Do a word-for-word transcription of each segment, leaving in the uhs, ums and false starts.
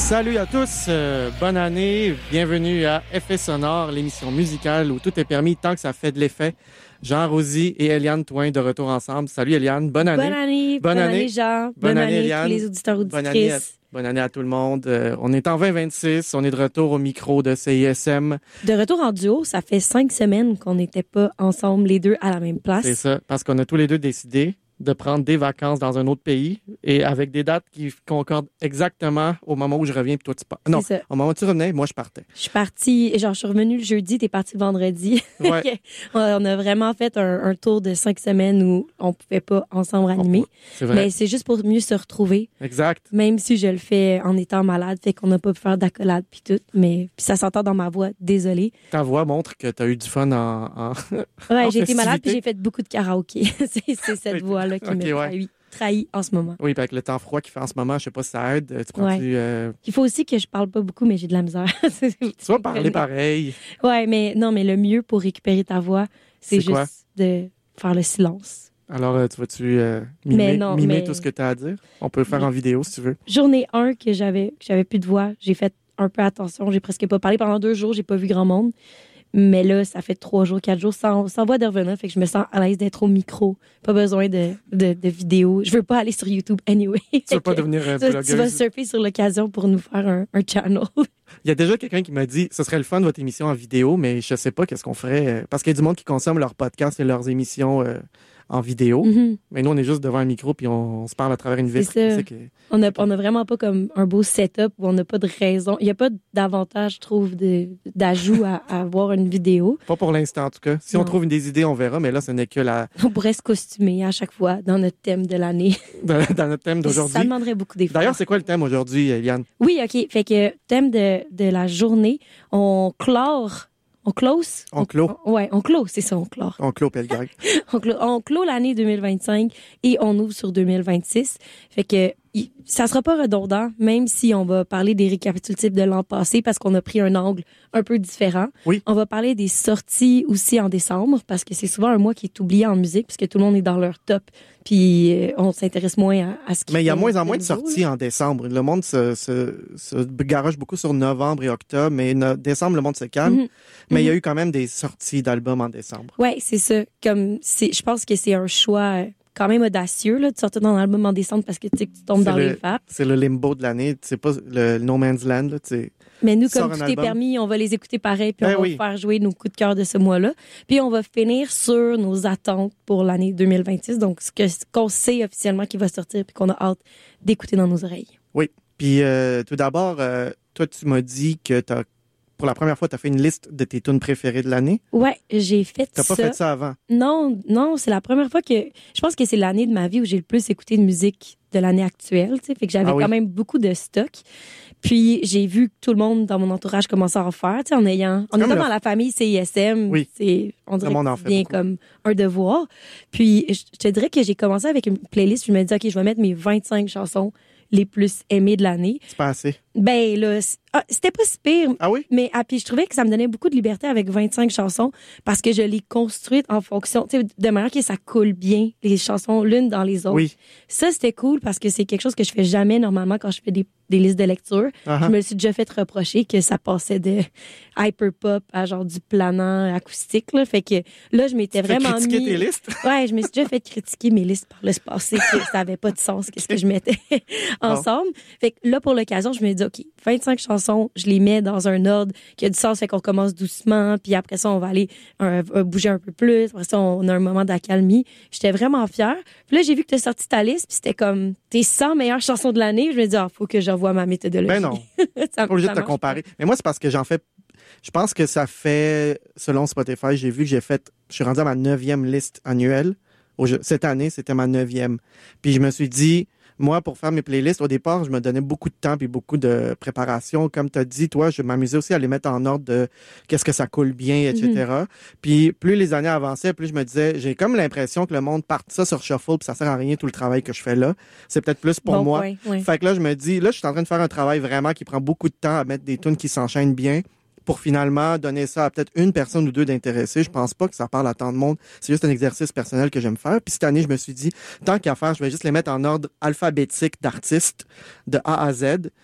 Salut à tous, euh, bonne année, bienvenue à Effet sonore, l'émission musicale où tout est permis tant que ça fait de l'effet. Jean Rosy et Eliane Twain de retour ensemble. Salut Eliane, bonne année. Bonne année, bonne, bonne année, année Jean, bonne, bonne année, année à tous les auditeurs auditrices. Bonne année à, bonne année à tout le monde. Euh, on est en vingt vingt-six, on est de retour au micro de C I S M. De retour en duo, ça fait cinq semaines qu'on n'était pas ensemble les deux à la même place. C'est ça, parce qu'on a tous les deux décidé de prendre des vacances dans un autre pays et avec des dates qui concordent exactement au moment où je reviens puis toi tu pars. Non, ça. Au moment où tu revenais, moi je partais. Je suis partie, genre je suis revenue le jeudi, t'es partie le vendredi. Ouais. On a vraiment fait un, un tour de cinq semaines où on pouvait pas ensemble animer. C'est vrai. Mais c'est juste pour mieux se retrouver. Exact. Même si je le fais en étant malade, fait qu'on n'a pas pu faire d'accolade puis tout, mais puis ça s'entend dans ma voix, désolée. Ta voix montre que tu as eu du fun en, en Ouais, en j'ai été malade puis festivité. j'ai fait beaucoup de karaoké. c'est, c'est cette voix-là qui Ok, me ouais. trahit, trahit en ce moment. Oui, puis avec le temps froid qu'il fait en ce moment, je sais pas si ça aide. Tu prends Ouais. tu euh... Il faut aussi que je parle pas beaucoup, mais j'ai de la misère. tu vas parler pareil. Ouais, mais non, mais le mieux pour récupérer ta voix, c'est, C'est juste quoi? de faire le silence. Alors, euh, tu vas-tu euh, mimer, Mais non, mimer mais- tout ce que tu as à dire? On peut le faire Oui. en vidéo si tu veux. Journée un que j'avais que j'avais plus de voix, j'ai fait un peu attention, j'ai presque pas parlé pendant deux jours, j'ai pas vu grand monde. Mais là, ça fait trois jours, quatre jours sans, sans voix de revenant, fait que je me sens à l'aise d'être au micro. Pas besoin de, de, de vidéo. Je veux pas aller sur YouTube anyway. Tu Fait vas pas que devenir euh, tu, tu vas blogueuse. surfer sur l'occasion pour nous faire un, un channel. Il y a déjà quelqu'un qui m'a dit ce serait le fun votre émission en vidéo, mais je sais pas qu'est-ce qu'on ferait. euh, Parce qu'il y a du monde qui consomme leurs podcasts et leurs émissions euh, en vidéo. Mhm. Mais nous, on est juste devant un micro puis on, on se parle à travers une vitre. C'est ça. C'est que- On n'a on a vraiment pas comme un beau setup où on n'a pas de raison. Il n'y a pas d'avantage, je trouve, de- d'ajout à, à avoir une vidéo. Pas pour l'instant, en tout cas. Si Non. on trouve des idées, on verra, mais là, ce n'est que la On pourrait se costumer à chaque fois dans notre thème de l'année. dans dans notre thème Ça d'aujourd'hui. demanderait beaucoup d'efforts. D'ailleurs, c'est quoi le thème aujourd'hui, Eliane? Oui, OK. Fait que thème de, de la journée, on clore. On close? On clôt. On- ouais, on close, c'est ça, on clore. On clôt Pelgag. On clôt, on clôt l'année deux mille vingt-cinq et on ouvre sur deux mille vingt-six. Fait que y- ça sera pas redondant, même si on va parler des récapitulatifs de l'an passé parce qu'on a pris un angle un peu différent. Oui. On va parler des sorties aussi en décembre parce que c'est souvent un mois qui est oublié en musique puisque tout le monde est dans leur top puis euh, on s'intéresse moins à, à ce qui Mais il y a fait moins en moins de nouveau, sorties en décembre. Le monde se, se, se garoche beaucoup sur novembre et octobre, mais no- décembre, le monde se calme. Mhm. Mais il y a Mhm. eu quand même des sorties d'albums en décembre. Ouais, c'est ça. Comme c'est, je pense que c'est un choix euh, quand même audacieux là, de sortir dans l'album en décembre parce que tu sais que tu tombes C'est dans le- les vapes. C'est le limbo de l'année. C'est pas le No Man's Land. Là, tu sais. Mais nous, Tu sors comme un tout album. est permis, on va les écouter pareil, puis Ben on oui. va faire jouer nos coups de cœur de ce mois-là. Puis on va finir sur nos attentes pour l'année deux mille vingt-six, donc ce que, ce qu'on sait officiellement qui va sortir, puis qu'on a hâte d'écouter dans nos oreilles. Oui. Puis euh, tout d'abord, euh, toi, tu m'as dit que t'as, pour la première fois, tu as fait une liste de tes tunes préférées de l'année. Ouais, j'ai fait Tu ça. pas fait ça avant. Non, non, c'est la première fois que... Je pense que c'est l'année de ma vie où j'ai le plus écouté de musique de l'année actuelle, tu sais, fait que j'avais Ah oui. quand même beaucoup de stock. Puis j'ai vu que tout le monde dans mon entourage commençait à en faire, tu sais, en ayant... En comme étant le- dans la famille C I S M, Oui. c'est, on dirait monde que en ça fait devient beaucoup. comme un devoir. Puis je je te dirais que j'ai commencé avec une playlist, je me dis, OK, je vais mettre mes vingt-cinq chansons les plus aimées de l'année. C'est pas assez. Ben là, c- ah, c'était pas si pire, Ah oui? mais ah, puis je trouvais que ça me donnait beaucoup de liberté avec vingt-cinq chansons parce que je les construites en fonction, tu sais, de manière que ça coule bien, les chansons l'une dans les autres. Oui. Ça, c'était cool parce que c'est quelque chose que je fais jamais normalement quand je fais des, des listes de lecture. Uh-huh. Je me suis déjà fait reprocher que ça passait de hyperpop à genre du planant acoustique, là. Fait que là, je m'étais Tu fais vraiment critiquer mis... tes listes? Ouais, je me suis déjà fait critiquer mes listes par le passé, que ça avait pas de sens, qu'est-ce que je mettais ensemble. Fait que là, pour l'occasion, je me dis, OK, vingt-cinq chansons, je les mets dans un ordre qui a du sens, fait qu'on commence doucement, puis après ça, on va aller euh, euh, bouger un peu plus, après ça, on a un moment d'accalmie. J'étais vraiment fière. Puis là, j'ai vu que tu as sorti ta liste, puis c'était comme tes cent meilleures chansons de l'année. Je me dis, ah, faut que je revoie ma méthodologie. Ben non. ça, Pas obligé ça de te marche comparer. Mais moi, c'est parce que j'en fais. Je pense que ça fait, selon Spotify, j'ai vu que j'ai fait. Je suis rendu à ma neuvième liste annuelle. Au- Cette année, c'était ma neuvième. Puis je me suis dit, moi, pour faire mes playlists, au départ, je me donnais beaucoup de temps et beaucoup de préparation. Comme tu as dit, toi, je m'amusais aussi à les mettre en ordre de qu'est-ce que ça coule bien, et cetera. Puis plus les années avançaient, plus je me disais, j'ai comme l'impression que le monde part ça sur shuffle, puis ça sert à rien tout le travail que je fais là. C'est peut-être plus pour Bon moi. point, ouais. Fait que là, je me dis, là, je suis en train de faire un travail vraiment qui prend beaucoup de temps à mettre des tunes qui s'enchaînent bien pour finalement donner ça à peut-être une personne ou deux d'intéressés. Je pense pas que ça parle à tant de monde. C'est juste un exercice personnel que j'aime faire. Puis cette année, je me suis dit, tant qu'à faire, je vais juste les mettre en ordre alphabétique d'artistes, de A à Z.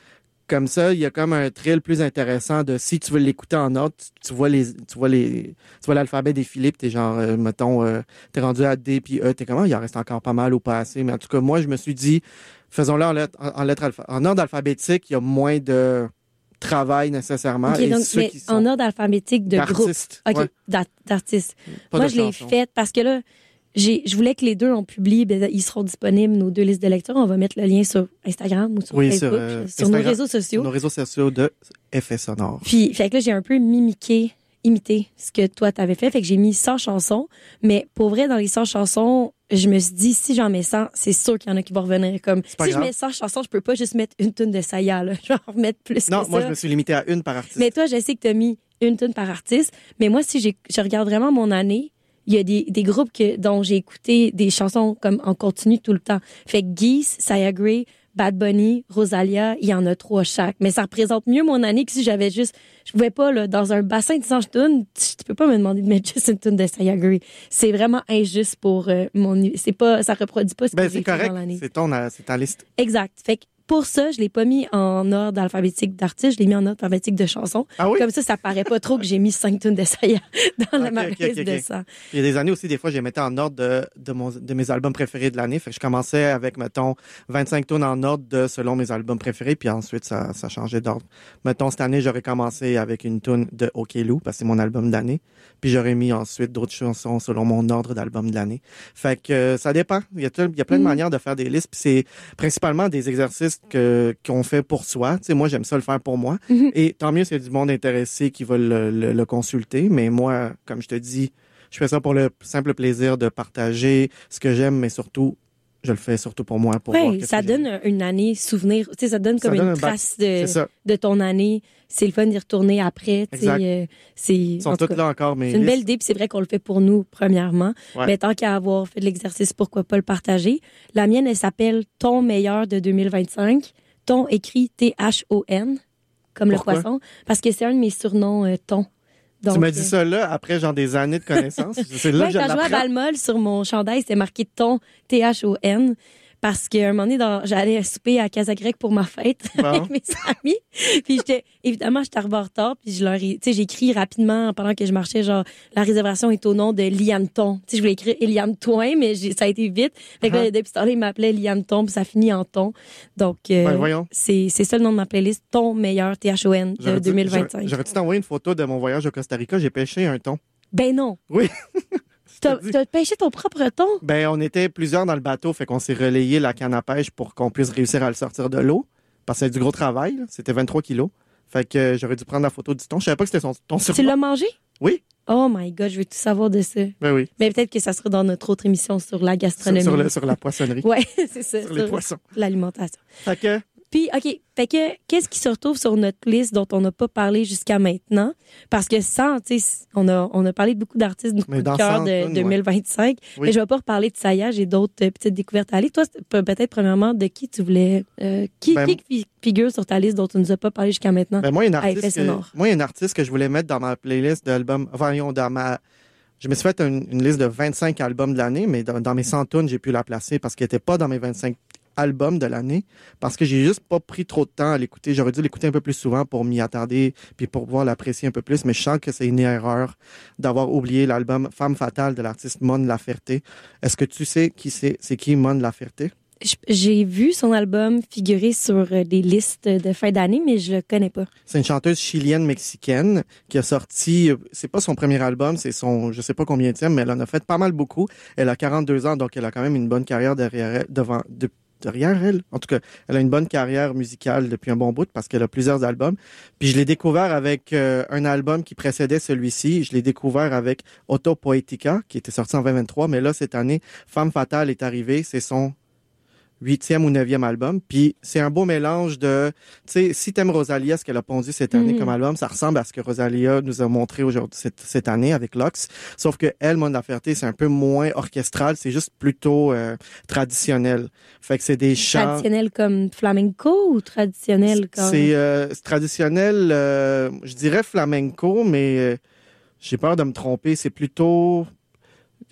Comme ça, il y a comme un thrill plus intéressant de si tu veux l'écouter en ordre, tu, tu vois les, tu vois les, tu vois l'alphabet défiler, puis t'es genre, euh, mettons, euh, t'es rendu à D puis E, t'es comment, il en reste encore pas mal au passé. Mais en tout cas, moi, je me suis dit, faisons-le en lettres, en, en lettres alpha, en ordre alphabétique, il y a moins de travail nécessairement. Okay, et donc, ceux mais qui sont en ordre alphabétique de groupe. d'artistes, OK, ouais, d'art- d'artistes. pas Moi, de je l'ai chansons. faite parce que là, j'ai, je voulais que les deux, on publie, ben, ils seront disponibles, nos deux listes de lecteurs. On va mettre le lien sur Instagram ou sur Oui, sur, Facebook, euh, sur nos Instagram, réseaux sociaux. Sur nos réseaux sociaux de Effets sonores. Puis, fait que là, j'ai un peu mimiqué, imité ce que toi, t'avais fait. Fait que j'ai mis cent chansons. Mais pour vrai, dans les cent chansons, je me suis dit, si j'en mets cent, c'est sûr qu'il y en a qui vont revenir. Comme, pas si grave. je mets cent chansons, je peux pas juste mettre une tune de Saya, là. Je vais en remettre plus Non, que moi, ça. je me suis limité à une par artiste. Mais toi, je sais que t'as mis une tune par artiste. Mais moi, si j'ai, je regarde vraiment mon année, il y a des, des groupes que, dont j'ai écouté des chansons comme en continu tout le temps. Fait que Geese, Saya Gray, Bad Bunny, Rosalia, il y en a trois chaque. Mais ça représente mieux mon année que si j'avais juste... Je pouvais pas, là, dans un bassin de cent tunes, tu, tu peux pas me demander de mettre juste une tune de Saya Gray. C'est vraiment injuste pour euh, mon... C'est pas... Ça reproduit pas ce Ben, que j'ai c'est fait correct. dans l'année. C'est ton, euh, c'est ta liste. Exact. Fait que pour ça, je l'ai pas mis en ordre alphabétique d'artistes, je l'ai mis en ordre alphabétique de chansons. Ah oui? Comme ça, ça paraît pas trop que j'ai mis cinq tunes de Saya dans la Ok, ma ok, liste ok, de ok. cent. Puis il y a des années aussi, des fois, je les mettais en ordre de, de, mon, de mes albums préférés de l'année. Fait que je commençais avec, mettons, vingt-cinq tunes en ordre de, selon mes albums préférés, puis ensuite, ça, ça changeait d'ordre. Mettons, cette année, j'aurais commencé avec une tune de OK Lou, parce que c'est mon album d'année. Puis j'aurais mis ensuite d'autres chansons selon mon ordre d'album de l'année. Fait que euh, ça dépend. Il y a, il y a plein de Mhm. manières de faire des listes, puis c'est principalement des exercices que, qu'on fait pour soi. Tu sais, moi, j'aime ça le faire pour moi. Mhm. Et tant mieux s'il y a du monde intéressé qui va le, le, le consulter. Mais moi, comme je te dis, je fais ça pour le simple plaisir de partager ce que j'aime, mais surtout, je le fais surtout pour moi. Pour voir Oui, qu'est-ce ça que j'aime. donne une année souvenir. Tu sais, ça donne Ça comme donne une un bac- trace de, C'est ça. de ton année. C'est le fun d'y retourner après. Tu sais, Exact. euh, c'est, Ils sont en tout toutes cas, là encore, mais c'est une belle idée, puis c'est vrai qu'on le fait pour nous, premièrement. Ouais. Mais tant qu'à avoir fait de l'exercice, pourquoi pas le partager? La mienne, elle s'appelle Ton meilleur de deux mille vingt-cinq. Ton écrit T H O N, comme Pourquoi? le poisson, parce que c'est un de mes surnoms, euh, Ton. tu Donc, m'as dit euh, ça là, après genre des années de connaissances. C'est là ouais, que je quand je jouais à l'apprends. Balmol, sur mon chandail, c'était marqué Ton, T H O N. Parce qu'à un moment donné, dans- j'allais souper à Casa Grecque pour ma fête Bon. avec mes amis. Puis j'étais, évidemment, j'étais arrivée en retard. Puis je leur ai, tu sais, j'ai écrit rapidement pendant que je marchais, genre, la réservation est au nom de Liane Ton. Tu sais, je voulais écrire Eliane Toin, mais j'ai- ça a été vite. Fait que là, Uh-huh. depuis ce temps-là, ils m'appelaient Liane Ton, puis ça finit en Ton. Donc, euh, Ben, voyons. c'est, c'est ça le nom de ma playlist, Ton meilleur T H O N de J'aurais dû- deux mille vingt-cinq. j'aurais- J'aurais-tu t'envoyer une photo de mon voyage au Costa Rica? J'ai pêché un thon. Ben non. Oui. Je te T'as, dis. t'as pêché ton propre thon? Ben, on était plusieurs dans le bateau, fait qu'on s'est relayé la canne à pêche pour qu'on puisse réussir à le sortir de l'eau. Parce que c'est du gros travail, là. C'était vingt-trois kilos. Fait que euh, j'aurais dû prendre la photo du thon. Je savais pas que c'était son thon sur Tu l'as mangé? Oui, Oh my God, je veux tout savoir de ça. ben oui. Mais peut-être que ça sera dans notre autre émission sur la Sur, gastronomie. sur le- sur la poissonnerie. Ouais, c'est ça. Sur les poissons. l'alimentation. Fait que, Puis, OK, fait que qu'est-ce qui se retrouve sur notre liste dont on n'a pas parlé jusqu'à maintenant? Parce que sans, tu sais, on a, on a parlé de beaucoup d'artistes de coup Mais de dans cœur cent de tunes, deux mille vingt-cinq. Oui. Mais je vais pas reparler de Saya, j'ai d'autres euh, petites découvertes à aller. Toi, c'est pe- peut-être premièrement de qui tu voulais... euh, qui, Ben, qui fi- figure sur ta liste dont tu nous as pas parlé jusqu'à maintenant? ben moi, il y a une à effet artiste, que, sonore. moi, il y a une artiste que je voulais mettre dans ma playlist d'albums. Enfin, voyons, dans ma. Je me suis fait une, une liste de vingt-cinq albums de l'année, mais dans, dans mes cent tunes, j'ai pu la placer parce qu'elle n'était pas dans mes vingt-cinq albums de l'année. Parce que j'ai juste pas pris trop de temps à l'écouter. J'aurais dû l'écouter un peu plus souvent pour m'y attarder puis pour pouvoir l'apprécier un peu plus. Mais je sens que c'est une erreur d'avoir oublié l'album Femme fatale de l'artiste Mon Laferte. Est-ce que tu sais qui c'est? C'est qui Mon Laferte? Je- J'ai vu son album figurer sur euh, des listes de fin d'année, mais je le connais pas. C'est une chanteuse chilienne-mexicaine qui a sorti, euh, c'est pas son premier album, c'est son, je sais pas combien de mais elle en a fait pas mal beaucoup. Elle a quarante-deux ans, donc elle a quand même une bonne carrière derrière elle, devant, de- derrière elle. En tout cas, elle a une bonne carrière musicale depuis un bon bout parce qu'elle a plusieurs albums. Puis je l'ai découvert avec euh, un album qui précédait celui-ci. Je l'ai découvert avec Auto Poetica, qui était sorti en vingt vingt-trois, mais là, cette année, Femme fatale est arrivée. C'est son huitième ou neuvième album. Puis c'est un beau mélange de, tu sais, si t'aimes Rosalia, ce qu'elle a pondu cette année Mhm. comme album, ça ressemble à ce que Rosalia nous a montré aujourd'hui, cette, cette année avec Lox. Sauf que elle, Mon Laferte, c'est un peu moins orchestral, c'est juste plutôt euh, traditionnel. Fait que c'est des chants. Traditionnel comme flamenco ou traditionnel comme... C'est euh, c'est traditionnel, euh, je dirais flamenco, mais euh, j'ai peur de me tromper. C'est plutôt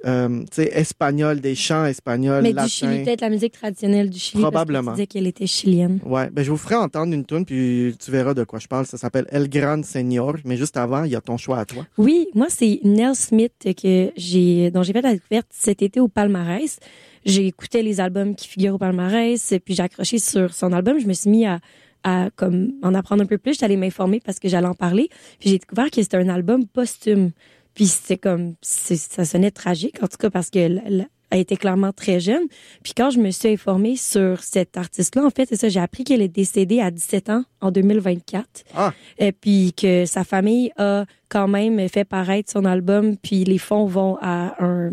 euh, tu sais, espagnol, des chants espagnols, Mais latins. du Chili, peut-être la musique traditionnelle du Chili. Probablement. Parce que tu disais qu'elle était chilienne. Ouais, ben je vous ferai entendre une tune puis tu verras de quoi je parle. Ça s'appelle El Gran Señor, mais juste avant, il y a ton choix à toi. Oui, moi c'est Nell Smith que j'ai dont j'ai fait la découverte cet été au palmarès. J'ai écouté les albums qui figurent au palmarès, puis j'ai accroché sur son album. Je me suis mis à à comme en apprendre un peu plus. J'allais m'informer parce que j'allais en parler. Puis j'ai découvert que c'était un album posthume. Puis c'était comme c'est, ça sonnait tragique en tout cas parce que elle était clairement très jeune. Puis quand je me suis informée sur cette artiste-là, en fait, c'est ça, j'ai appris qu'elle est décédée à dix-sept ans en deux mille vingt-quatre. Ah. Et puis que sa famille a quand même fait paraître son album. Puis les fonds vont à un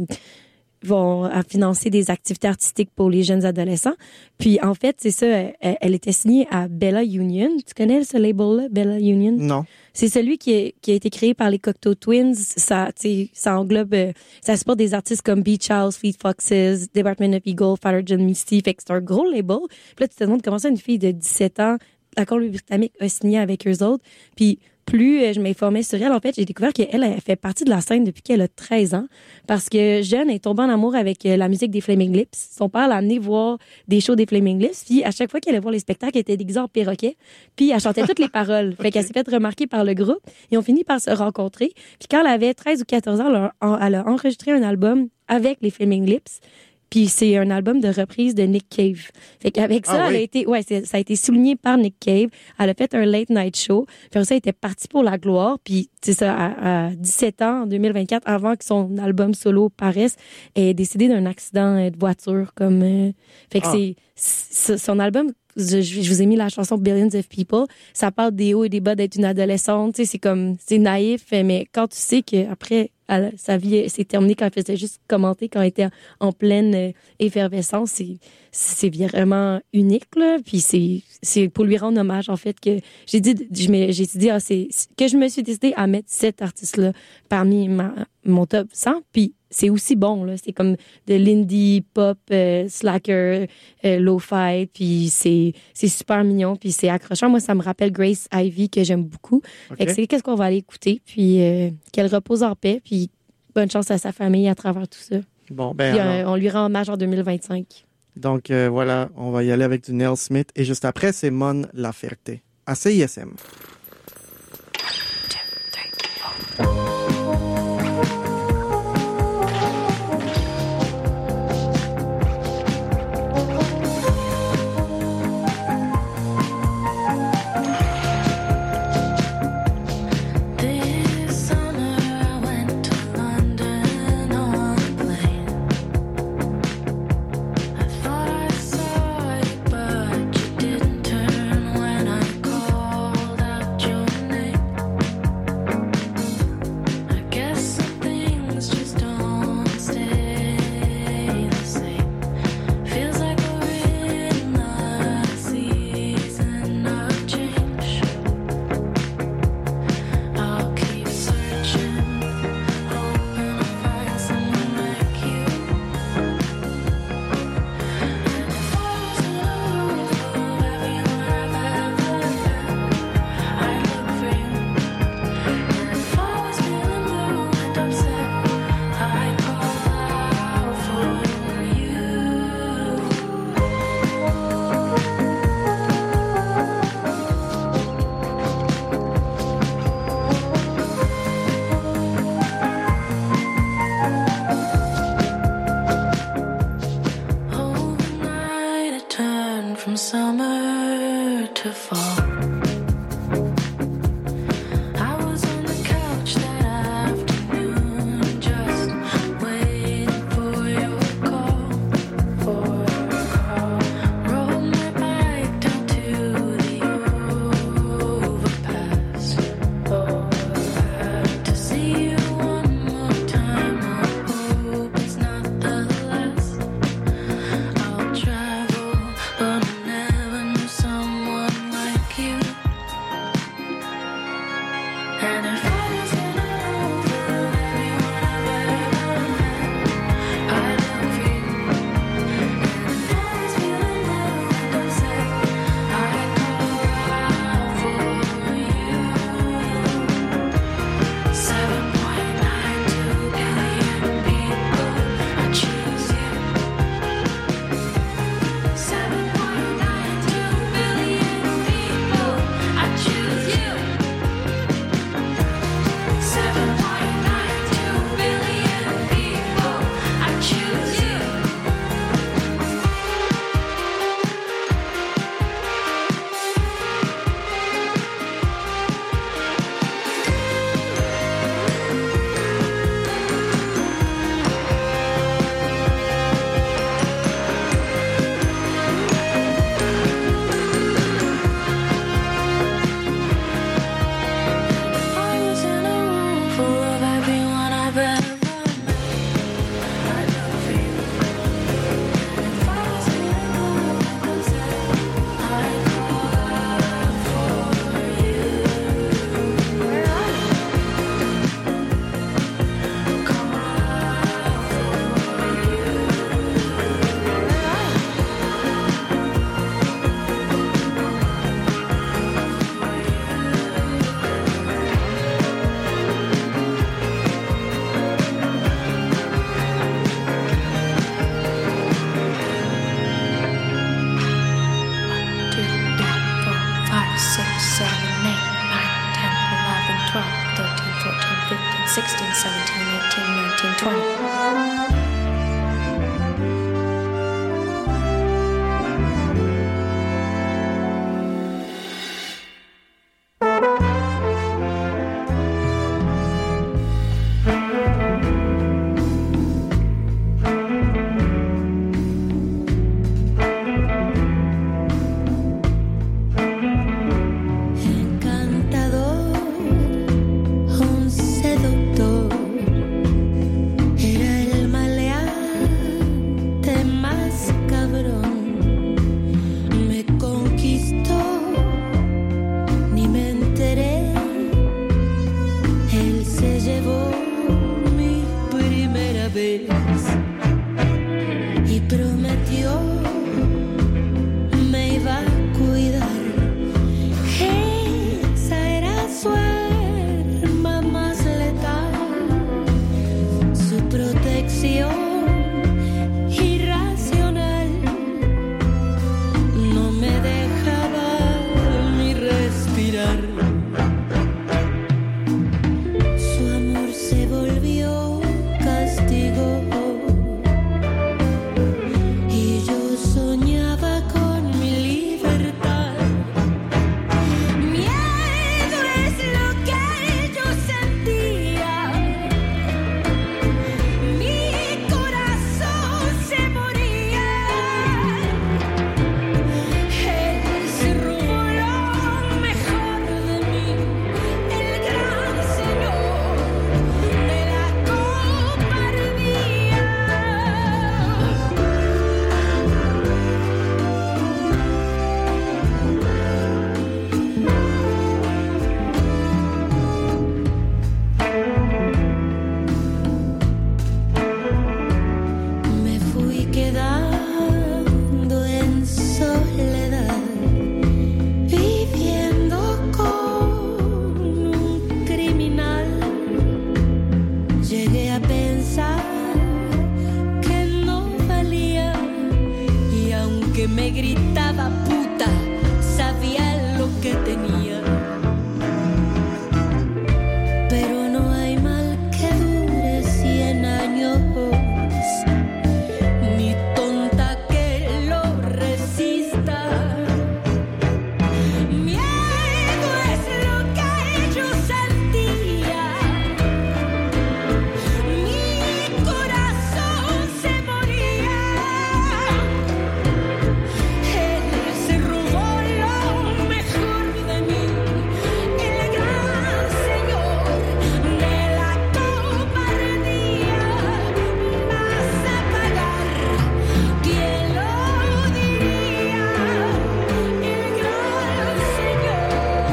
vont à financer des activités artistiques pour les jeunes adolescents. Puis en fait, c'est ça, elle, elle était signée à Bella Union. Tu connais ce label-là, Bella Union? Non. C'est celui qui, est, qui a été créé par les Cocteau Twins. Ça, tu sais, ça englobe, euh, ça supporte des artistes comme Beach House, Fleet Foxes, Department of Eagle, Father John Misty. Fait que c'est un gros label. Puis là, tu te demandes comment ça, une fille de dix-sept ans, la Colombie-Britannique a signé avec eux autres. Puis plus euh, je m'informais sur elle, en fait, j'ai découvert qu'elle elle fait partie de la scène depuis qu'elle a treize ans. Parce que jeune, elle est tombée en amour avec euh, la musique des Flaming Lips. Son père l'a amenée voir des shows des Flaming Lips. Puis à chaque fois qu'elle allait voir les spectacles, elle était déguisée en perroquet. Puis elle chantait toutes les paroles. Okay. Fait qu'elle s'est fait remarquer par le groupe. Ils ont fini par se rencontrer. Puis quand elle avait treize ou quatorze ans, elle a, elle a enregistré un album avec les Flaming Lips. Puis c'est un album de reprise de Nick Cave. Fait qu'avec ça, ah, oui. elle a été, ouais, c'est, ça a été souligné par Nick Cave. Elle a fait un late night show. Puis ça, elle était partie pour la gloire. Puis c'est ça, à, à dix-sept ans, en deux mille vingt-quatre, avant que son album solo paraisse, elle est décédée d'un accident de voiture. Comme, euh, fait que ah. c'est, c'est son album. Je, je vous ai mis la chanson Billions of People. Ça parle des hauts et des bas d'être une adolescente. Tu sais, c'est comme, c'est naïf, mais quand tu sais qu'après, elle, sa vie s'est terminée quand elle faisait juste commenter, quand elle était en, en pleine euh, effervescence, c'est, c'est vraiment unique, là. Puis c'est, c'est pour lui rendre hommage, en fait, que j'ai dit, je me, j'ai dit, ah, c'est, que je me suis décidée à mettre cet artiste-là parmi ma, mon top cent. Puis c'est aussi bon, là. C'est comme de l'indie pop, euh, slacker, euh, lo-fi, puis c'est, c'est super mignon, puis c'est accrochant. Moi, ça me rappelle Grace Ivy, que j'aime beaucoup. Okay. Fait que c'est qu'est-ce qu'on va aller écouter, puis euh, qu'elle repose en paix, puis bonne chance à sa famille à travers tout ça. Bon, ben puis alors... euh, on lui rend hommage en deux mille vingt-cinq. Donc, euh, voilà, on va y aller avec du Nell Smith, et juste après, c'est Mon Laferte, à C I S M. You prometió me iba a cuidar. Esa era su arma más letal, su protección irracional. No me dejaba ni respirar. Su amor se volvió castigo. Y yo soñaba con mi libertad. Miedo es lo que yo sentía. Mi corazón se moría. Él se robó lo mejor de mí, el gran señor de la cobardía. Me fui quedando en soledad, viviendo con un criminal. Llegué a pensar que no valía, y aunque me gritaba puta, sabía lo que tenía. Pero no hay mal que dure cien años, ni tonta que lo resista. Miedo es lo que yo sentía. Mi corazón se moría. Él se robó lo mejor de mí, el gran señor de la cobardía. Vas a pagar, ¿quién lo diría? El gran señor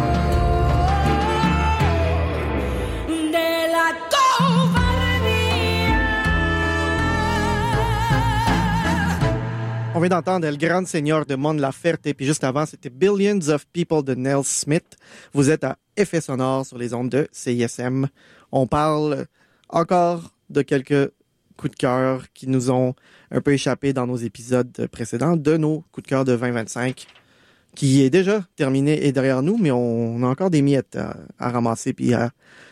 de la cobardía. On vient d'entendre El Grand Seigneur de Mon Laferte, puis juste avant, c'était Billions of People de Nell Smith. Vous êtes à Effet sonore sur les ondes de C I S M. On parle encore de quelques coups de cœur qui nous ont un peu échappé dans nos épisodes précédents, de nos coups de cœur de vingt vingt-cinq, qui est déjà terminé et derrière nous, mais on a encore des miettes à, à ramasser puis à,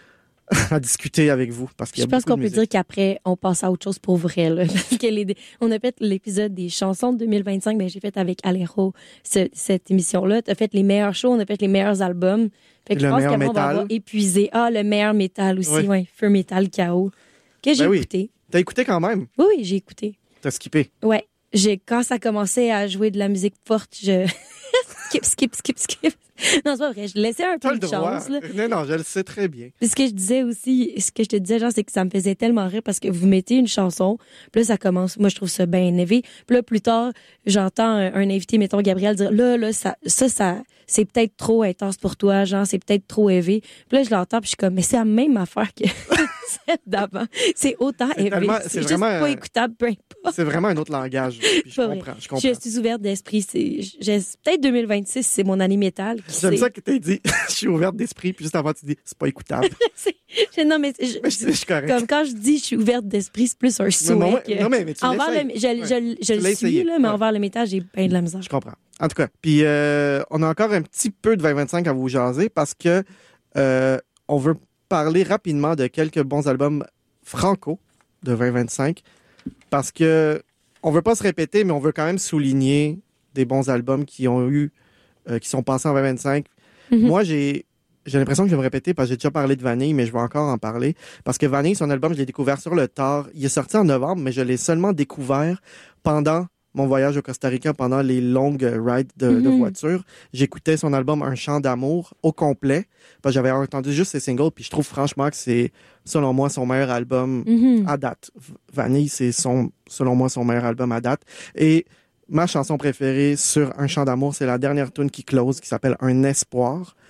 à discuter avec vous. Parce qu'il y Je a pense beaucoup qu'on de peut musique. dire qu'après, on passe à autre chose pour vrai. Là. Parce que les, on a fait l'épisode des chansons de deux mille vingt-cinq, ben, j'ai fait avec Alejo ce- cette émission-là. Tu as fait les meilleurs shows, on a fait les meilleurs albums. Fait que Le je pense meilleur qu'après, on va métal. avoir épuisé. Ah, le meilleur métal aussi, Oui. ouais. Feu Metal K O. Que j'ai Ben oui. écouté. T'as écouté quand même? Oui, oui, j'ai écouté. T'as skippé? Ouais. J'ai, quand ça commençait à jouer de la musique forte, je skip, skip, skip, skip. Non, c'est pas vrai. Je laissais un T'as peu le de droit. chance, là. Non, non, je le sais très bien. Puis ce que je disais aussi, ce que je te disais, genre, c'est que ça me faisait tellement rire parce que vous mettez une chanson, puis là, ça commence, moi, je trouve ça bien élevé. Puis là, plus tard, j'entends un, un invité, mettons Gabriel, dire, là, là, ça, ça, ça c'est peut-être trop intense pour toi, genre, c'est peut-être trop élevé. Puis là, je l'entends, puis je suis comme, mais c'est la même affaire que celle d'avant. C'est autant C'est élevé. tellement- C'est c'est juste vraiment, pas euh, écoutable, peu importe. C'est vraiment un autre langage. Puis je Pas vrai. comprends, je comprends. Je suis ouverte d'esprit. C'est, j'ai- peut-être deux mille vingt-six, c'est mon année métal. qui J'aime sait. ça que t'aies dit, je suis ouverte d'esprit, puis juste avant, tu dis, c'est pas écoutable. C'est- je- non, mais, je- Mais je, je suis correct. comme quand je dis je suis ouverte d'esprit, c'est plus un souhait. Mais moi, que- non, mais, mais tu envers l'essayes. le, je, Ouais. je, je, Tu le l'as suis, essayé. là, mais Ouais. envers le métal, j'ai bien de la misère. Je comprends. En tout cas, puis euh, on a encore un petit peu de vingt vingt-cinq à vous jaser parce que euh, on veut parler rapidement de quelques bons albums franco de vingt vingt-cinq parce que on veut pas se répéter, mais on veut quand même souligner des bons albums qui ont eu, euh, qui sont passés en vingt vingt-cinq. Mhm. Moi, j'ai j'ai l'impression que je vais me répéter parce que j'ai déjà parlé de Vanille, mais je vais encore en parler. Parce que Vanille, son album, je l'ai découvert sur le tard. Il est sorti en novembre, mais je l'ai seulement découvert pendant mon voyage au Costa Rica, pendant les longues rides de, de Mhm. voiture. J'écoutais son album Un chant d'amour au complet. Parce que j'avais entendu juste ses singles, puis je trouve franchement que c'est, selon moi, son meilleur album Mhm. à date. V- Vanille, c'est son, selon moi, son meilleur album à date. Et ma chanson préférée sur Un chant d'amour, c'est la dernière tune qui close, qui s'appelle Un espoir.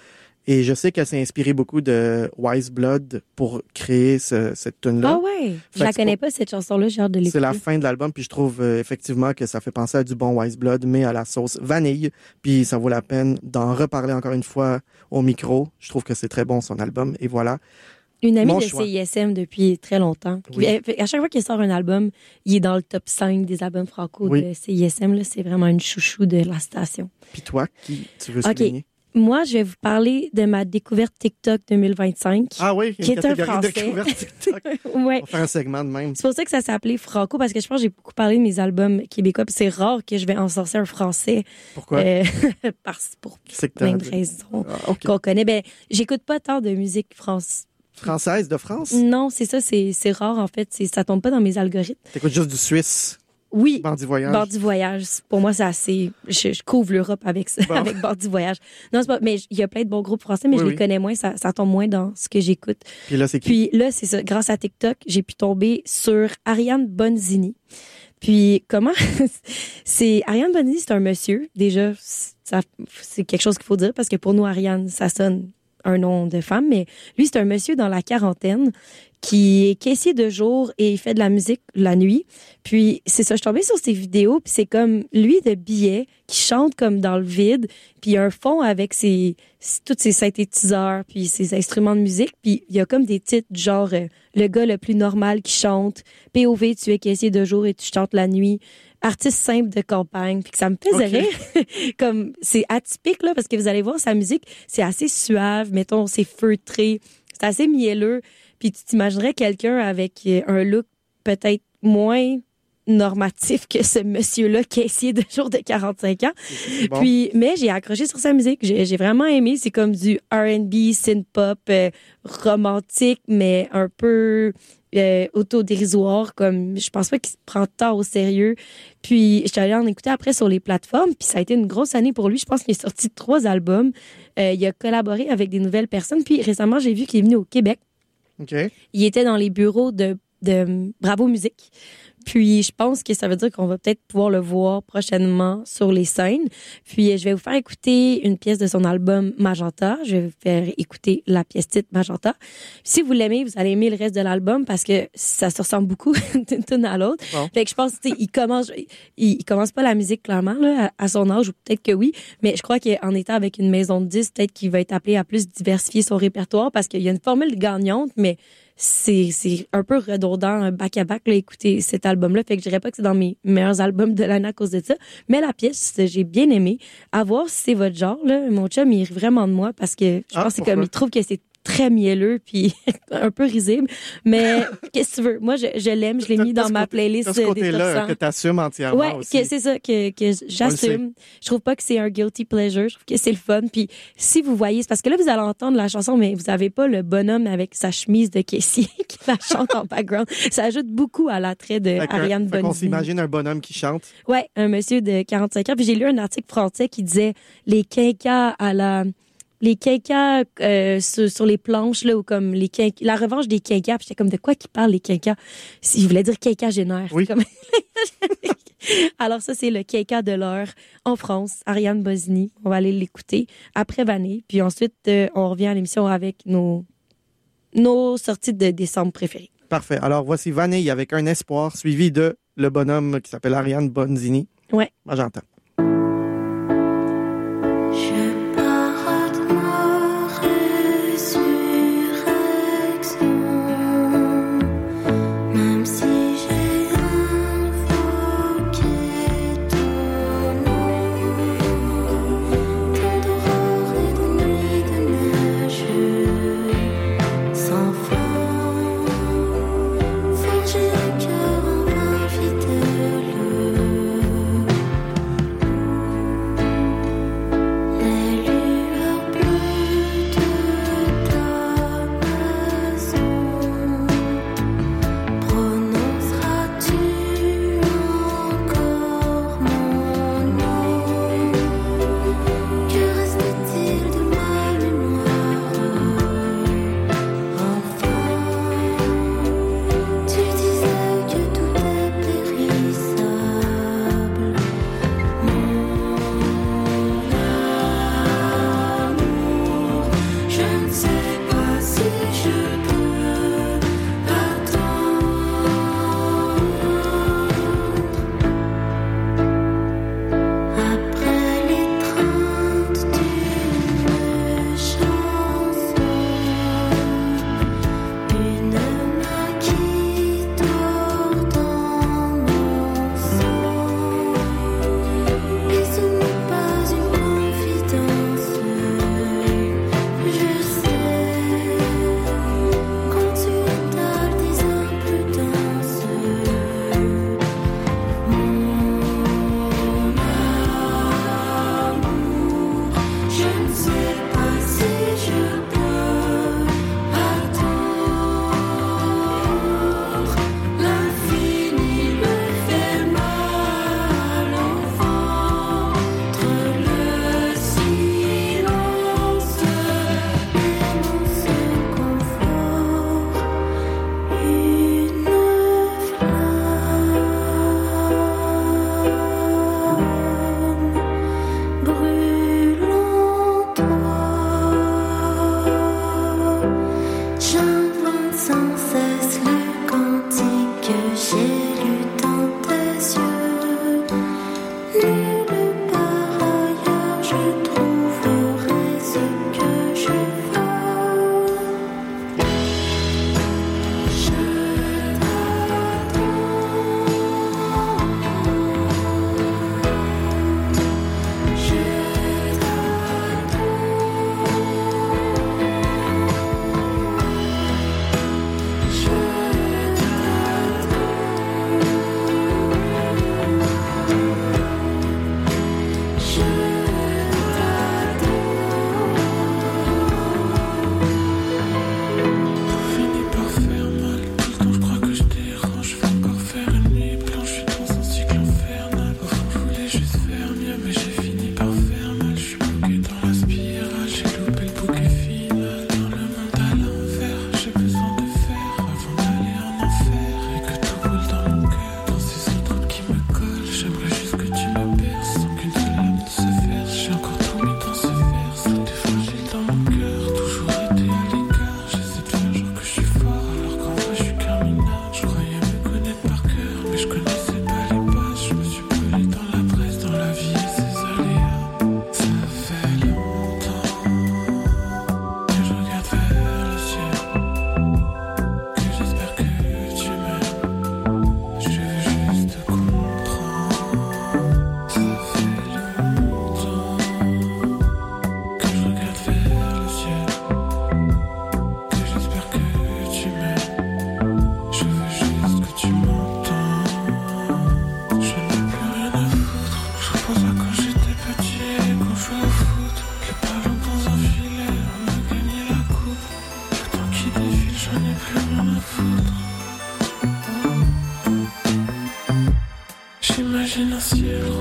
Et je sais qu'elle s'est inspirée beaucoup de Wise Blood pour créer ce, cette tune-là. Ah ouais, je Fait la que c'est connais pour- pas, cette chanson-là, j'ai hâte de l'écouter. C'est la fin de l'album, puis je trouve euh, effectivement que ça fait penser à du bon Wise Blood, mais à la sauce vanille. Puis ça vaut la peine d'en reparler encore une fois au micro. Je trouve que c'est très bon son album. Et voilà. Une amie Mon de choix. C I S M depuis très longtemps. Oui. Puis, à chaque fois qu'il sort un album, il est dans le top cinq des albums franco Oui. de C I S M. Là. C'est vraiment une chouchou de la station. Puis toi, qui tu veux Ok. souligner? Moi, je vais vous parler de ma découverte TikTok deux mille vingt-cinq. Ah oui, Qui une est un catégorie de Français. découverte TikTok. Ouais. On va faire un segment de même. C'est pour ça que ça s'est appelé Franco, parce que je pense que j'ai beaucoup parlé de mes albums québécois. Puis c'est rare que je vais en sortir un français. Pourquoi? euh, parce, pour C'est que t'as- plein de raisons Ah, OK. qu'on connaît. Ben, j'écoute pas tant de musique française. Française de France? Non, c'est ça, c'est c'est rare en fait. C'est- Ça tombe pas dans mes algorithmes. T'écoutes juste du Suisse, Oui, Bandit Voyage. Bandit Voyage. Pour moi, c'est assez. Je, je couvre l'Europe avec ça, Bon. avec Bandit Voyage. Non, c'est pas. Mais il y a plein de bons groupes français, mais Oui, je oui. les connais moins. Ça, ça tombe moins dans ce que j'écoute. Puis là, c'est qui? Puis là, c'est ça. Grâce à TikTok, j'ai pu tomber sur Ariane Bonzini. Puis comment c'est Ariane Bonzini, c'est un monsieur. Déjà, ça, c'est quelque chose qu'il faut dire parce que pour nous, Ariane, ça sonne un nom de femme, mais lui, c'est un monsieur dans la quarantaine qui est caissier de jour et il fait de la musique la nuit. Puis c'est ça, je suis tombée sur ses vidéos, puis c'est comme lui de billets qui chante comme dans le vide, puis il y a un fond avec ses, tous ses synthétiseurs, puis ses instruments de musique, puis il y a comme des titres du genre euh, le gars le plus normal qui chante, P O V, tu es caissier de jour et tu chantes la nuit, artiste simple de campagne, puis que ça me faisait Ok. rire. Comme c'est atypique là parce que vous allez voir sa musique, c'est assez suave, mettons, c'est feutré, c'est assez mielleux. Puis tu t'imaginerais quelqu'un avec euh, un look peut-être moins normatif que ce monsieur-là, caissier de jour de quarante-cinq ans. C'est bon. Puis, mais j'ai accroché sur sa musique. J'ai, j'ai vraiment aimé. C'est comme du R and B, synth-pop, euh, romantique, mais un peu euh, autodérisoire. Comme, je pense pas qu'il se prend tant au sérieux. Puis, je suis allée en écouter après sur les plateformes. Puis, ça a été une grosse année pour lui. Je pense qu'il est sorti trois albums. Euh, il a collaboré avec des nouvelles personnes. Puis, récemment, j'ai vu qu'il est venu au Québec. OK. Il était dans les bureaux de, de Bravo Musique. Puis, je pense que ça veut dire qu'on va peut-être pouvoir le voir prochainement sur les scènes. Puis, je vais vous faire écouter une pièce de son album Magenta. Je vais vous faire écouter la pièce titre Magenta. Si vous l'aimez, vous allez aimer le reste de l'album parce que ça se ressemble beaucoup d'une tune à l'autre. Bon. Fait que je pense que, tu sais, il commence, il, il commence pas la musique clairement, là, à, à son âge, ou peut-être que oui. Mais je crois qu'en étant avec une maison de disques, peut-être qu'il va être appelé à plus diversifier son répertoire parce qu'il y a une formule gagnante, mais c'est c'est un peu redondant back à back là, écouter cet album là, fait que je dirais pas que c'est dans mes meilleurs albums de l'année à cause de ça, mais la pièce j'ai bien aimé. À voir si c'est votre genre là, mon chum il rit vraiment de moi parce que je Ah, pense que c'est pourquoi? comme il trouve que c'est très mielleux puis un peu risible, mais qu'est-ce que tu veux, moi je, je l'aime, je l'ai T'as- mis t'as dans ce ma côté- playlist t'as ce des top côté-là cent. que t'assumes entièrement Ouais, aussi. que c'est ça que, que j'assume. Je trouve pas que c'est un guilty pleasure. Je trouve que c'est le fun. Puis si vous voyez, c'est parce que là vous allez entendre la chanson, mais vous avez pas le bonhomme avec sa chemise de caissier qui la chante en background. Ça ajoute beaucoup à l'attrait de Fait que- Ariane fait qu'on Bonzini. s'imagine un bonhomme qui chante. Ouais, un monsieur de quarante-cinq ans. Puis j'ai lu un article français qui disait les quinquas à la les quinquas euh, sur, sur les planches là ou comme les quinquas, la revanche des quinquas. Puis j'étais comme de quoi qu'il parle les quinquas? Si je voulais dire quinquagénaire. Oui. Comme... Alors ça c'est le quinquas de l'heure en France, Ariane Bonzini. On va aller l'écouter après Vanille. Puis ensuite euh, on revient à l'émission avec nos nos sorties de décembre préférées. Parfait. Alors, voici Vanille avec un espoir, suivi de le bonhomme qui s'appelle Ariane Bonzini. Ouais. Moi, j'entends. Je parade ma résurrection, même si j'ai invoqué ton nom, tant d'aurore et de nuit de neige sans fin, forger le cœur en vain fidèle.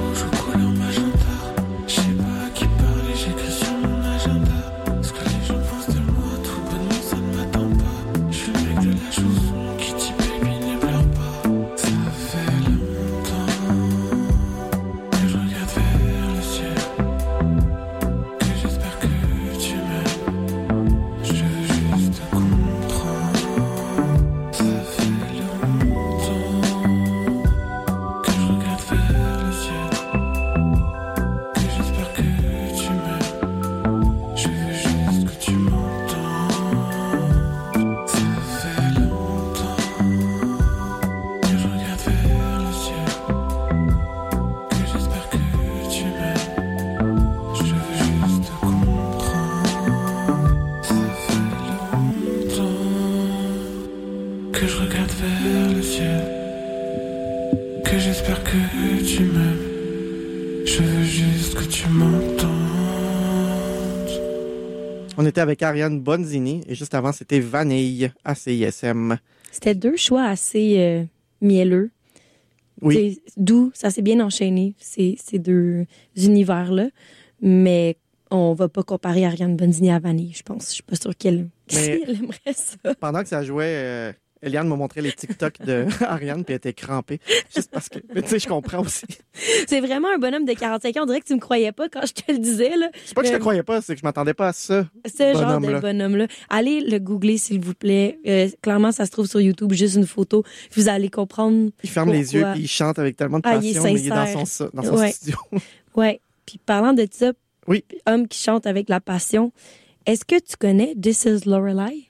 On était avec Ariane Bonzini et juste avant, c'était Vanille à C I S M. C'était deux choix assez euh, mielleux. Oui. C'est doux, ça s'est bien enchaîné, ces, ces deux univers-là. Mais on va pas comparer Ariane Bonzini à Vanille, je pense. Je suis pas sûre qu'elle, Mais qu'elle aimerait ça. Pendant que ça jouait, euh, Eliane m'a montré les TikTok de Ariane puis elle était crampée. Juste parce que, mais tu sais, je comprends aussi. C'est vraiment un bonhomme de quarante-cinq ans. On dirait que tu me croyais pas quand je te le disais, là. C'est pas que je te Euh, croyais pas, c'est que je m'attendais pas à ça. Ce genre de bonhomme-là. bonhomme-là. Allez le googler, s'il vous plaît. Euh, clairement, ça se trouve sur YouTube, juste une photo. Vous allez comprendre. Il ferme les Pourquoi? yeux puis il chante avec tellement de Ah, passion, il est mais il est dans sincère. son, dans son Ouais. studio. Ouais. Puis parlant de ça, Oui. homme qui chante avec la passion, est-ce que tu connais This is Lorelai?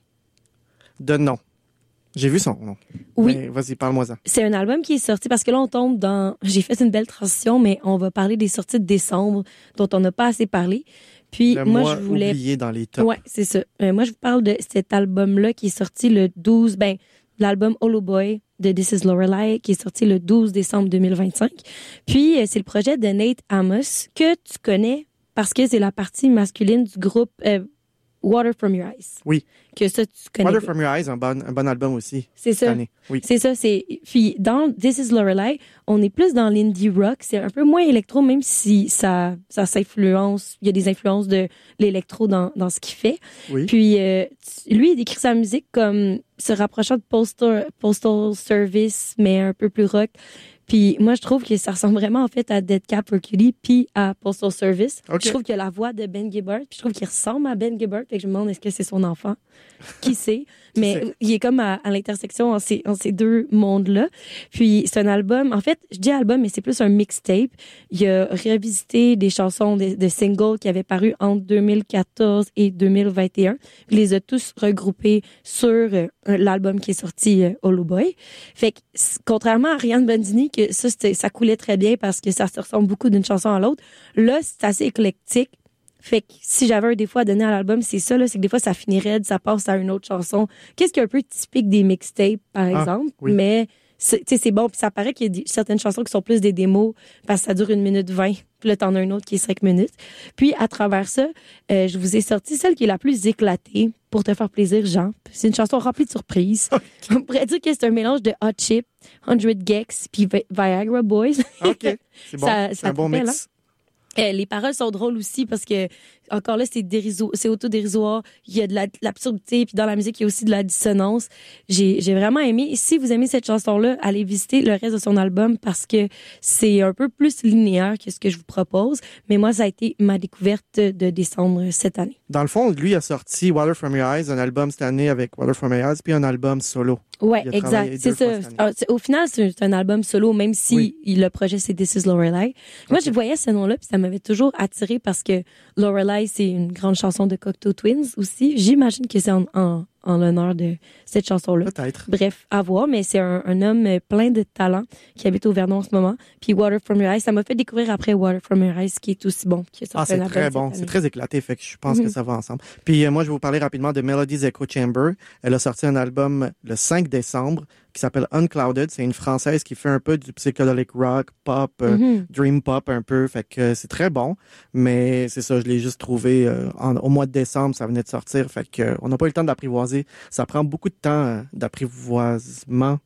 De nom. J'ai vu son nom. Oui. Mais vas-y, parle-moi-en. C'est un album qui est sorti parce que là, on tombe dans... J'ai fait une belle transition, mais on va parler des sorties de décembre dont on n'a pas assez parlé. Puis Le moi, mois je voulais... oublié dans les tops. Ouais, c'est ça. Euh, moi, je vous parle de cet album-là qui est sorti le douze... Ben, l'album Hollow Boy de This is Lorelai qui est sorti le douze décembre deux mille vingt-cinq. Puis, euh, c'est le projet de Nate Amos que tu connais parce que c'est la partie masculine du groupe euh, Water From Your Eyes. Oui. Que ça, tu connais. Water bien. From Your Eyes, un bon, un bon album aussi. C'est cette ça. année. Oui. C'est ça, c'est... Puis dans This is Lorelai, on est plus dans l'indie rock. C'est un peu moins électro, même si ça, ça s'influence. Il y a des influences de l'électro dans, dans ce qu'il fait. Oui. Puis euh, lui, il décrit sa musique comme se rapprochant de Postal, Postal Service, mais un peu plus rock. Puis moi, je trouve que ça ressemble vraiment en fait à Dead Cap for Cutie puis à Postal Service. Ok. Je trouve qu'il y a la voix de Ben Gibbard, puis je trouve qu'il ressemble à Ben Gibbard. Fait que je me demande est-ce que c'est son enfant. Qui sait? Qui Mais sait? il est comme à, à l'intersection en ces, en ces deux mondes-là. Puis c'est un album, en fait, je dis album, mais c'est plus un mixtape. Il a revisité des chansons de, de singles qui avaient paru entre deux mille quatorze et deux mille vingt et un. Il les a tous regroupés sur euh, l'album qui est sorti, euh, Hollow Boy. Fait que, c- contrairement à Ariane Bandini, que ça, c'était- ça coulait très bien parce que ça se ressemble beaucoup d'une chanson à l'autre, là, c'est assez éclectique. Fait que si j'avais un défaut à donner à l'album, c'est ça, là, c'est que des fois, ça finit raide, ça passe à une autre chanson. Qu'est-ce qui est un peu typique des mixtapes, par Ah, exemple. oui. Mais, c'est, tu sais, c'est bon. Puis ça paraît qu'il y a des- certaines chansons qui sont plus des démos parce que ça dure une minute vingt. Puis là, t'en as une autre qui est cinq minutes. Puis à travers ça, euh, je vous ai sorti celle qui est la plus éclatée pour te faire plaisir, Jean. C'est une chanson remplie de surprises. On pourrait dire que c'est un mélange de Hot Chip, hundred Gex, puis Vi- Viagra Boys. OK. C'est bon. Ça- c'est ça un bon t'appelle, mix. Euh, les paroles sont drôles aussi parce que, encore là, c'est dériso- c'est autodérisoire. Il y a de la- de l'absurdité, puis dans la musique, il y a aussi de la dissonance. J'ai, j'ai vraiment aimé. Et si vous aimez cette chanson-là, allez visiter le reste de son album parce que c'est un peu plus linéaire que ce que je vous propose. Mais moi, ça a été ma découverte de décembre cette année. Dans le fond, lui a sorti Water From Your Eyes, un album cette année avec Water From Your Eyes, puis un album solo. Ouais, Il a travaillé exact. C'est deux fois ça. cette année. Ah, c'est- Au final, c'est un, c'est un album solo, même si Oui. il- le projet c'est This is Lorelai. Moi, Ok. je voyais ce nom-là, puis ça m'avait toujours attiré parce que Lorelai, c'est une grande chanson de Cocteau Twins aussi. J'imagine que c'est en, en, en l'honneur de cette chanson-là. Peut-être. Bref, à voir, mais c'est un, un homme euh, plein de talent qui habite au Vernon en ce moment. Puis Water From Your Eyes, ça m'a fait découvrir après Water From Your Eyes, qui est aussi bon. Qui a sorti Ah, un c'est album très cette bon. année. C'est très éclaté, fait que je pense Mhm. que ça va ensemble. Puis euh, moi, je vais vous parler rapidement de Melody's Echo Chamber. Elle a sorti un album le cinq décembre qui s'appelle Unclouded. C'est une Française qui fait un peu du psychedelic rock, pop, euh, Mhm. dream pop un peu. Fait que euh, c'est très bon. Mais c'est ça, je l'ai juste trouvé euh, en- au mois de décembre, ça venait de sortir. Fait que euh, on n'a pas eu le temps d'apprivoiser. Ça prend beaucoup de temps euh, d'apprivoisement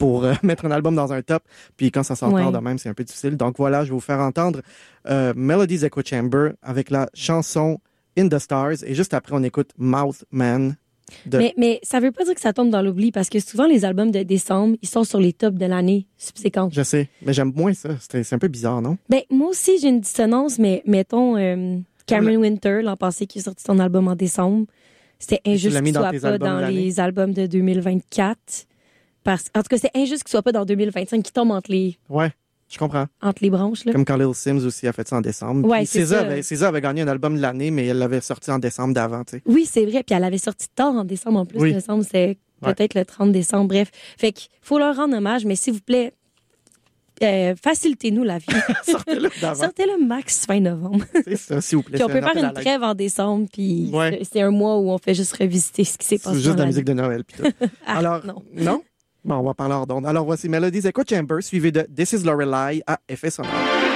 pour euh, mettre un album dans un top. Puis quand ça sort Ouais. tard de même, c'est un peu difficile. Donc voilà, je vais vous faire entendre euh, Melody's Echo Chamber avec la chanson In the Stars. Et juste après, on écoute Mouth Man. De... Mais, mais ça veut pas dire que ça tombe dans l'oubli parce que souvent, les albums de décembre, ils sont sur les tops de l'année subséquente. Je sais, mais j'aime moins ça. C'est, c'est un peu bizarre, non? Ben, moi aussi, j'ai une dissonance, mais mettons euh, Cameron Winter, l'an passé, qui a sorti son album en décembre. C'était injuste l'as mis qu'il dans soit tes pas albums dans de l'année? les albums de deux mille vingt-quatre. Parce... En tout cas, c'est injuste qu'il soit pas dans deux mille vingt-cinq, qui tombe entre les, Ouais, je comprends. entre les branches. Là. Comme quand Lil Sims aussi a fait ça en décembre. Ouais, Puis c'est SZA ça. avait, SZA avait gagné un album de l'année, mais elle l'avait sorti en décembre d'avant, tu sais. Oui, c'est vrai. Puis elle avait sorti tard en décembre en plus. Oui. Il me semble c'est Ouais. peut-être le trente décembre. Bref. Fait qu'il faut leur rendre hommage, mais s'il vous plaît, euh, facilitez-nous la vie. Sortez-le d'avant. Sortez-le max fin novembre. C'est ça, s'il vous plaît. Puis on C'est peut un faire appel une à l'aide. trêve en décembre, puis Ouais. c'est- c'est un mois où on fait juste revisiter ce qui s'est C'est passé. juste dans de la l'année. musique de Noël. Puis tout. Ah, Alors, non. non? Bon, on va parler hors d'onde. Alors, voici Melody's Echo Chamber, suivi de This is Lorelai à effet sonore.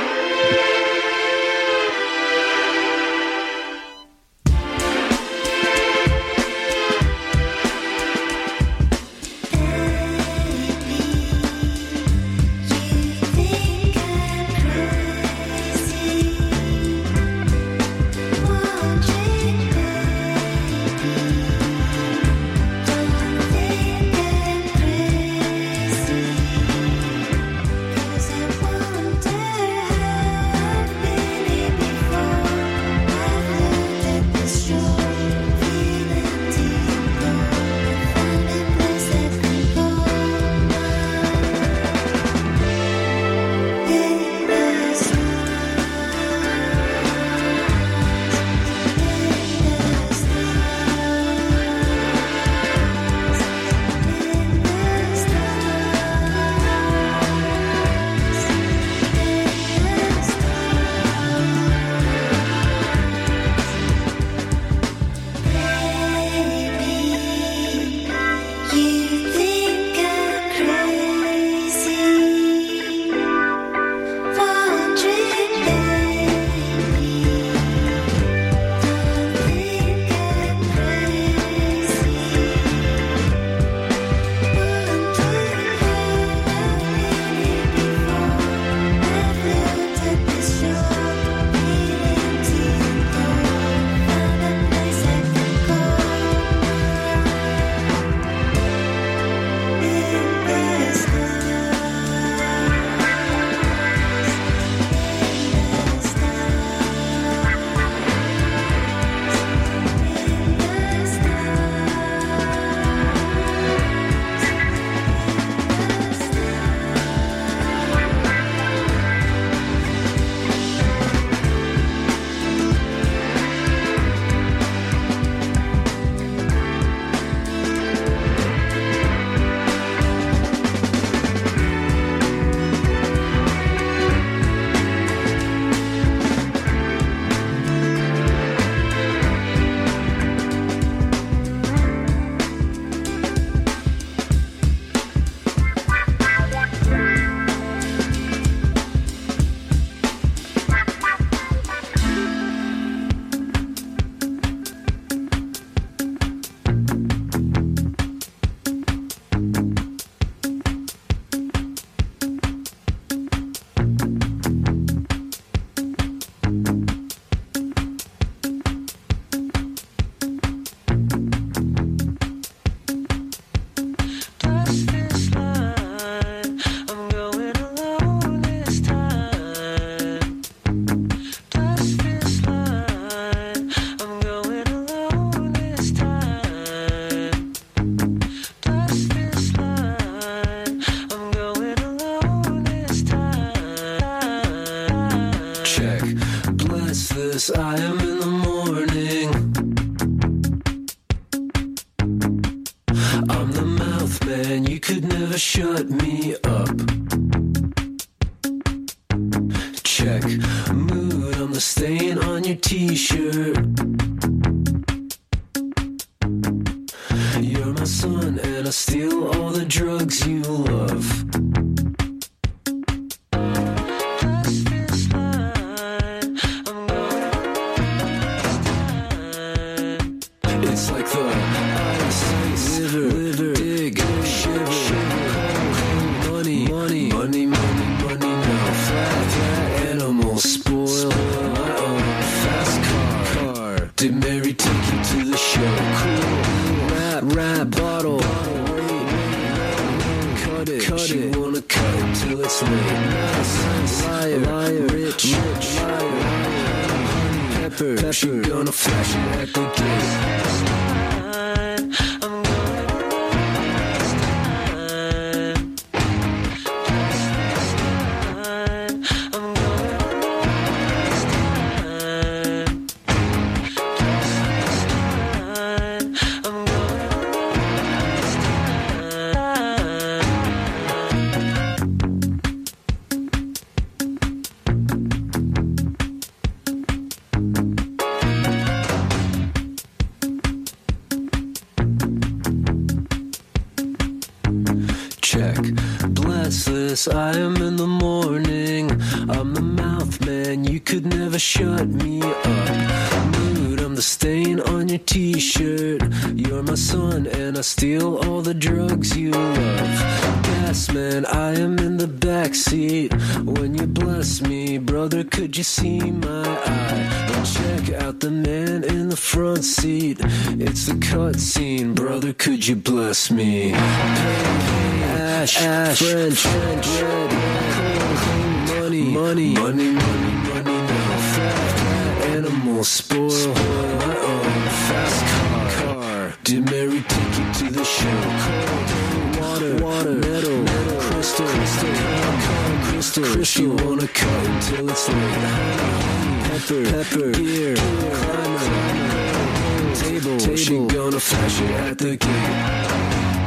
Yes, I am in the morning. I'm the mouth man, you could never shut me up. Check mood, I'm the stain on your t-shirt. You're my son and I steal all the drugs you love. It's like the ice, liver, liver, dig, shiver, shiver, pepper, pepper. She gonna flash it at the gate. I am in the morning. I'm the mouth man, you could never shut me up. Mood, I'm the stain on your t-shirt. You're my son and I steal all the drugs you love. Gas man, I am in the backseat. When you bless me, brother, could you see my eye? And check out the man in the front seat. It's the cutscene, brother, could you bless me? Ash, ash, French, French, red, cold, cold, money, money, money, money, money, now fat, fat animal, spoil, spoil my own fast car, car. Did Mary take you to the show? Cold, water, water, metal, metal, crystal, crystal, crystal, crystal, crystal. She wanna cut until it's late. Pepper, pepper, beer, climber, table, table. She gonna flash it at the gate.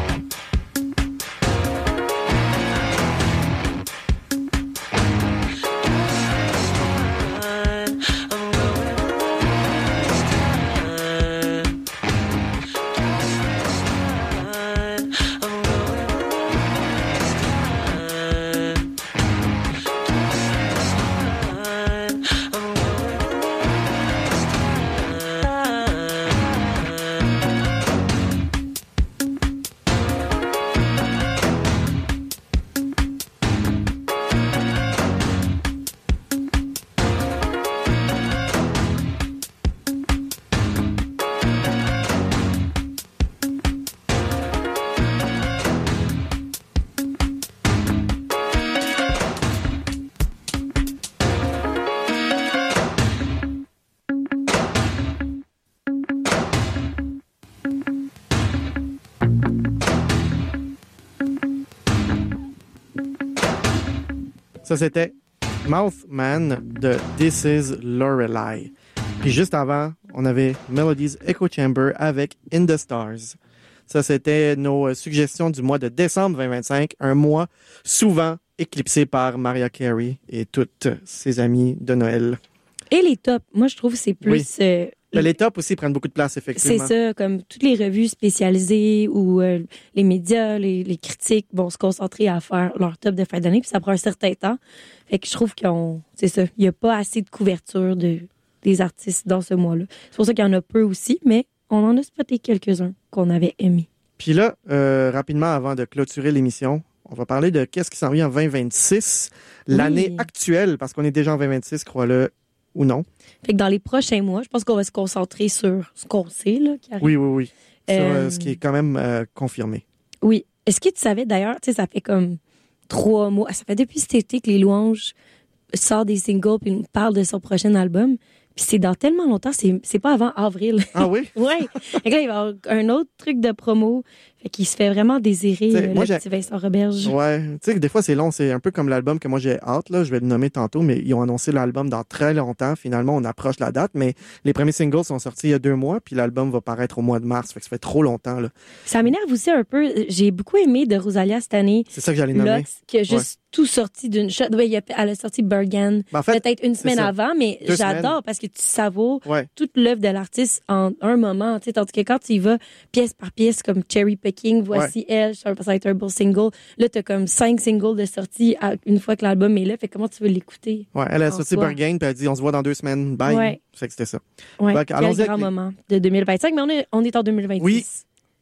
Ça, c'était Mouthman de This Is Lorelei. Puis juste avant, on avait Melody's Echo Chamber avec In the Stars. Ça, c'était nos suggestions du mois de décembre vingt vingt-cinq, un mois souvent éclipsé par Mariah Carey et toutes ses amies de Noël. Et les tops, moi, je trouve que c'est plus... Oui. Euh, Ben, les tops aussi prennent beaucoup de place, effectivement. C'est ça, comme toutes les revues spécialisées ou euh, les médias, les, les critiques vont se concentrer à faire leur top de fin d'année, puis ça prend un certain temps. Fait que je trouve qu'on, c'est ça, il n'y a pas assez de couverture de, des artistes dans ce mois-là. C'est pour ça qu'il y en a peu aussi, mais on en a spoté quelques-uns qu'on avait aimés. Puis là, euh, rapidement, avant de clôturer l'émission, on va parler de qu'est-ce qui s'en vient en vingt vingt-six, oui. L'année actuelle, parce qu'on est déjà en vingt vingt-six, crois-le, ou non. Fait que dans les prochains mois, je pense qu'on va se concentrer sur ce qu'on sait, là, qui arrive. Oui, oui, oui. Euh, sur euh, ce qui est quand même euh, confirmé. Oui. Est-ce que tu savais, d'ailleurs, tu sais, ça fait comme trois mois, ça fait depuis cet été que Les Louanges sort des singles puis nous parle de son prochain album. Puis c'est dans tellement longtemps, c'est, c'est pas avant avril. Ah oui? Oui. Fait que là, il va y avoir un autre truc de promo. Fait qu'il se fait vraiment désirer, euh, moi, le petit Vincent Roberge. Ouais. Tu sais, des fois, c'est long. C'est un peu comme l'album que moi, j'ai hâte, là. Je vais le nommer tantôt, mais ils ont annoncé l'album dans très longtemps. Finalement, on approche la date, mais les premiers singles sont sortis il y a deux mois, puis l'album va paraître au mois de mars. Fait que ça fait trop longtemps, là. Ça m'énerve aussi un peu. J'ai beaucoup aimé de Rosalia cette année. C'est ça que j'allais nommer. Lox, qui a juste ouais. tout sorti d'une shot. Ouais, elle a sorti Bergen, ben en fait, peut-être une semaine avant, mais Deux j'adore semaines. Parce que tu savoures ouais. toute l'œuvre de l'artiste en un moment. Tu sais, tandis que quand tu y vas pièce par pièce, comme Cherry Picking, voici ouais. elle, ça va être un beau single. Là, t'as comme cinq singles de sortie à, une fois que l'album est là. Fait comment tu veux l'écouter? Ouais, elle a sorti Bergen, puis elle a dit on se voit dans deux semaines. Bye. Ouais. Fait que c'était ça. Ouais. Donc, quel grand les... moment de deux mille vingt-cinq, mais on est, on est en deux mille vingt-six. Oui.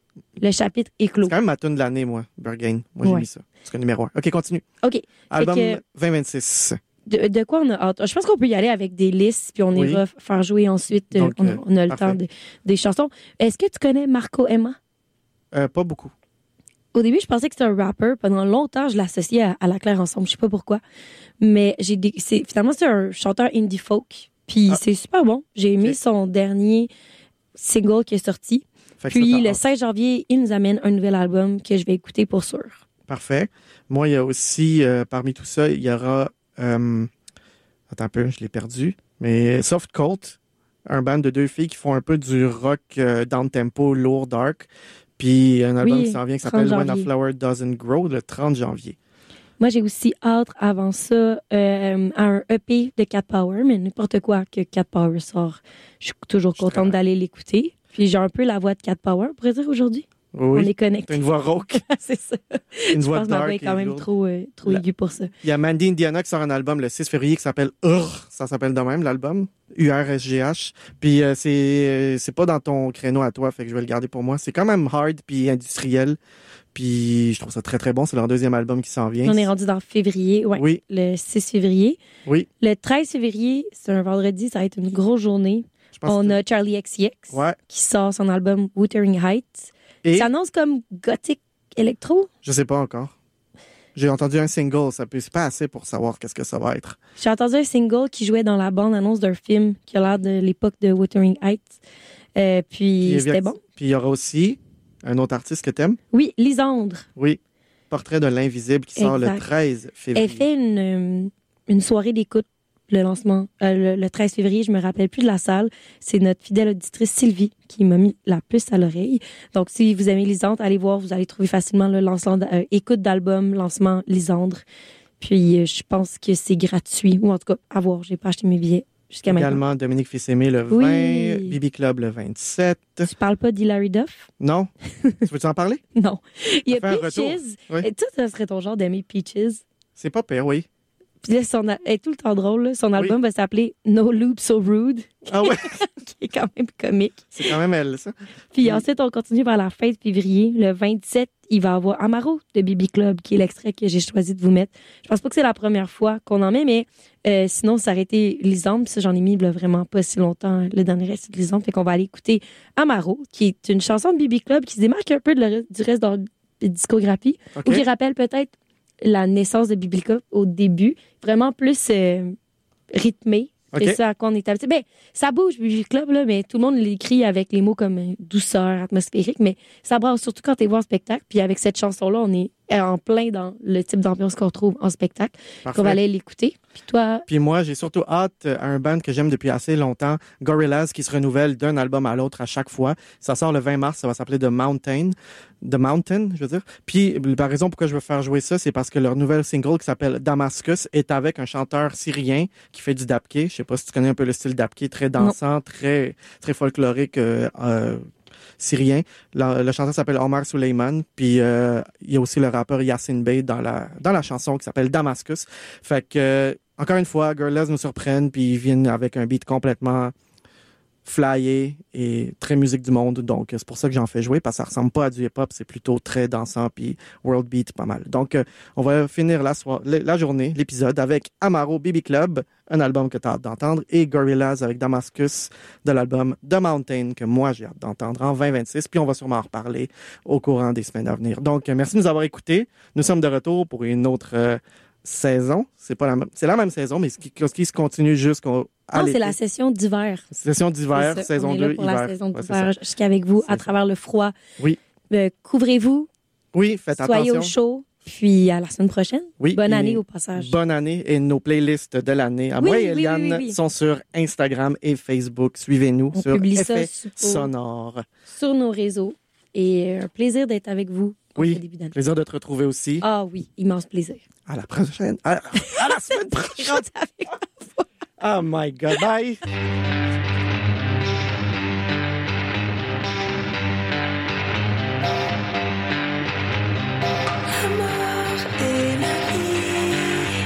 Le chapitre est clos. C'est quand même ma tune de l'année, moi, Bergen. Moi, j'ai ouais. mis ça. C'est le numéro un. OK, continue. OK. Album que... vingt vingt-six. De, de quoi on a hâte? Je pense qu'on peut y aller avec des listes, puis on oui. ira faire jouer ensuite. Donc, on, on a le parfait. temps de, des chansons. Est-ce que tu connais Marco Emma? Euh, pas beaucoup. Au début, je pensais que c'était un rapper. Pendant longtemps, je l'associais à, à La Claire Ensemble. Je sais pas pourquoi. Mais j'ai des, c'est, finalement, c'est un chanteur indie folk. Puis Ah. c'est super bon. J'ai aimé Ok. son dernier single qui est sorti. Fait que Puis ça t'a le hâte. seize janvier, il nous amène un nouvel album que je vais écouter pour sûr. Parfait. Moi, il y a aussi, euh, parmi tout ça, il y aura... euh, Attends un peu, je l'ai perdu. Mais Soft Cult, un band de deux filles qui font un peu du rock euh, down-tempo, lourd, dark. Puis un album Oui, qui s'en vient qui trente s'appelle When a janvier. Flower Doesn't Grow, le trente janvier. Moi, j'ai aussi hâte, avant ça, euh, à un E P de Cat Power, mais n'importe quoi que Cat Power sort, je suis toujours Je suis contente très- d'aller l'écouter. Puis j'ai un peu la voix de Cat Power, on pourrait dire aujourd'hui. Oui, On oui. est T'as connectés. une voix rauque, C'est ça. une Je voix pense que ma voix dark est et quand même lourde. trop, euh, trop La- aiguë pour ça. Il y a Mandy Indiana qui sort un album le six février qui s'appelle Urgh. Ça s'appelle de même, l'album. U R S G H. Puis euh, c'est euh, c'est pas dans ton créneau à toi, fait que je vais le garder pour moi. C'est quand même hard puis industriel. Puis je trouve ça très très bon. C'est leur deuxième album qui s'en vient. On est rendu dans février, ouais, Oui, le six février. oui. Le treize février, c'est un vendredi, ça va être une grosse journée. Je pense On que- a Charlie X C X Ouais. qui sort son album Wuthering Heights. Et Ça annonce comme gothic électro. je sais pas encore. J'ai entendu un single, ça peut c'est pas assez pour savoir qu'est-ce que ça va être. J'ai entendu un single qui jouait dans la bande-annonce d'un film qui a l'air de l'époque de Wuthering Heights. Euh, puis Puis, c'était bon. Puis il y aura aussi un autre artiste que t'aimes. Oui, Lisandre. Oui. Portrait de l'invisible qui sort Exact. le treize février. Elle fait une, euh, une soirée d'écoute, le lancement, euh, le, le treize février. Je me rappelle plus de la salle. C'est notre fidèle auditrice Sylvie qui m'a mis la puce à l'oreille. Donc, si vous aimez Lisandre, allez voir. Vous allez trouver facilement le lancement, d- euh, écoute d'album, lancement Lisandre. Puis, euh, je pense que c'est gratuit. Ou en tout cas, à voir. J'ai pas acheté mes billets jusqu'à maintenant. Également Dominique Fils-Aimé le vingt, Oui. Bibi Club le vingt-sept. Tu parles pas d'Hilary Duff? Non? Tu veux-tu en parler? Non. Il y a Ça fait un retour. Peaches. Oui. Et toi, ça serait ton genre d'aimer Peaches. C'est pas pire, oui. Puis là, son a- elle est tout le temps drôle. Là. Son album va s'appeler No Loop So Rude, Ah ouais, qui est quand même comique. c'est quand même elle, ça. Puis Oui. ensuite, on continue vers la fin de février. Le vingt-sept, il va avoir Amaro de Bibi Club, qui est l'extrait que j'ai choisi de vous mettre. Je pense pas que c'est la première fois qu'on en met, mais euh, sinon, ça aurait été Lisandre. Puis ça, j'en ai mis là, vraiment pas si longtemps. Le dernier reste de Lisandre. Fait qu'on va aller écouter Amaro, qui est une chanson de Bibi Club qui se démarque un peu de le- du reste de leur discographie, OK. ou qui rappelle peut-être la naissance de Bibi Club au début. Vraiment plus euh, rythmé. OK. C'est ça à quoi on est habitué. Ben, ça bouge, Bibi Club, là, mais tout le monde l'écrit avec les mots comme euh, douceur, atmosphérique, mais ça brasse surtout quand tu es voir en spectacle. Puis avec cette chanson-là, on est en plein dans le type d'ambiance qu'on retrouve en spectacle. Parfait. On va aller l'écouter. Puis toi, Puis moi, j'ai surtout hâte à un band que j'aime depuis assez longtemps, Gorillaz, qui se renouvelle d'un album à l'autre à chaque fois. Ça sort le vingt mars, ça va s'appeler The Mountain. The Mountain, je veux dire. Puis la raison pourquoi je veux faire jouer ça, c'est parce que leur nouvel single qui s'appelle Damascus est avec un chanteur syrien qui fait du dapké. Je sais pas si tu connais un peu le style dapké, très dansant, très très folklorique euh, euh, syrien. Le, le chanteur s'appelle Omar Suleiman. Puis euh, il y a aussi le rappeur Yassine Bey dans la dans la chanson qui s'appelle Damascus. Fait que euh, encore une fois, Gorillaz nous surprennent puis ils viennent avec un beat complètement flyé et très musique du monde. Donc, c'est pour ça que j'en fais jouer, parce que ça ressemble pas à du hip-hop, c'est plutôt très dansant puis world beat pas mal. Donc, euh, on va finir la, soir- la journée, l'épisode, avec Amaro Bibi Club, un album que tu as hâte d'entendre, et Gorillaz avec Damascus de l'album The Mountain, que moi j'ai hâte d'entendre en vingt vingt-six, puis on va sûrement en reparler au courant des semaines à venir. Donc, euh, merci de nous avoir écoutés. Nous sommes de retour pour une autre euh, saison. C'est pas la même, c'est la même saison, mais ce qui, ce qui se continue jusqu'au à non, c'est l'été. la session d'hiver. Session d'hiver, C'est ça. saison On est là deux, pour hiver. la saison Ouais, c'est d'hiver jusqu'avec vous C'est à ça. travers le froid. Oui. Euh, couvrez-vous, Oui, faites soyez attention. au chaud, puis à la semaine prochaine. Oui, Bonne et année au passage. Bonne année et nos playlists de l'année à Oui, moi et oui, Eliane oui, oui, oui. sont sur Instagram et Facebook. Suivez-nous On sur publie ça Effet sur- Sonore. sur nos réseaux. Et un plaisir d'être avec vous en Oui. ce début d'année. Plaisir de te retrouver aussi. Ah oui, immense plaisir. À la prochaine. À, à la semaine prochaine. Rendu avec Oh my God. Bye. et la vie.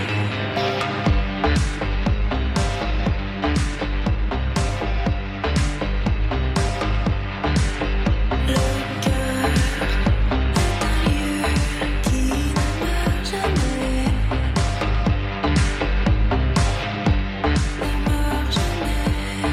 Le cœur est un lieu qui ne meurt jamais. Ne meurt jamais.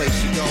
place you go.